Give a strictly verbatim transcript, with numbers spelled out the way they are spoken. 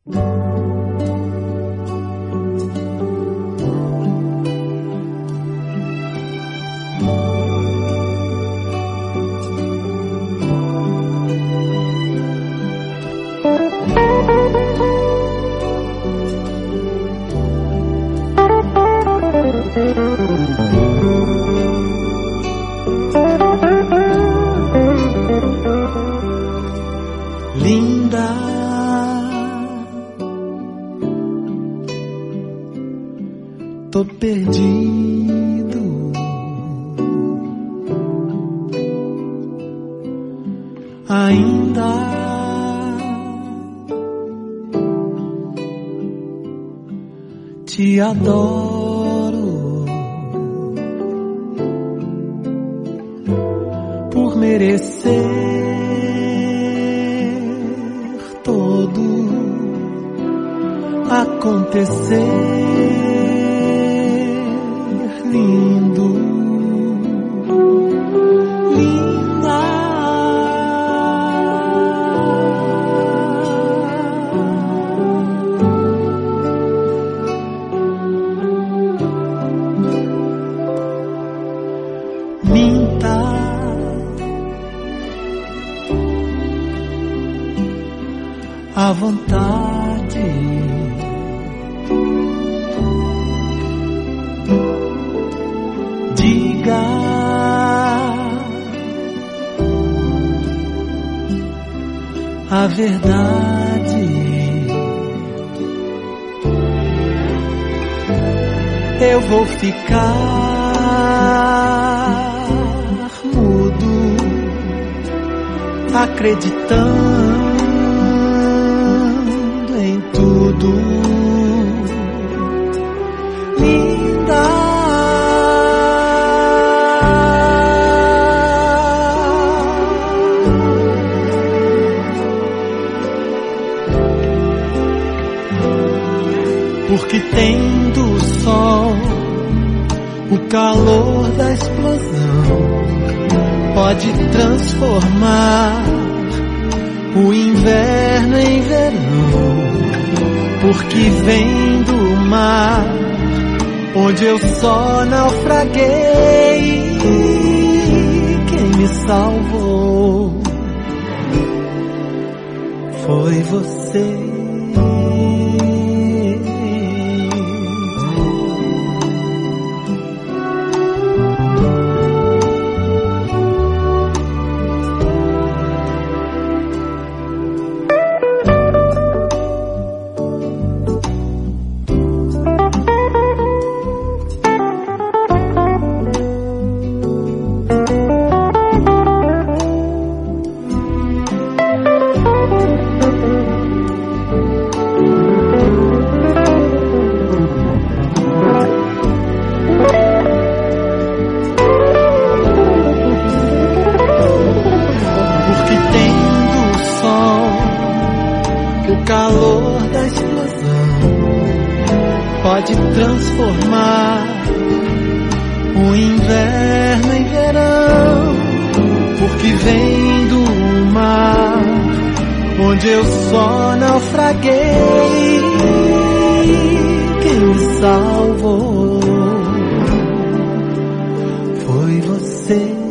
Linda, tô perdido, ainda te adoro por merecer todo acontecer lindo, linda, minta. À vontade, diga a verdade. Eu vou ficar mudo, acreditando tudo, linda, porque tem do sol o calor da explosão, pode transformar o inverno em verão. Porque vem do mar, onde eu só naufraguei. Quem me salvou foi você. O calor da explosão pode transformar o inverno em verão, porque vem do mar, onde eu só naufraguei. Quem me salvou foi você.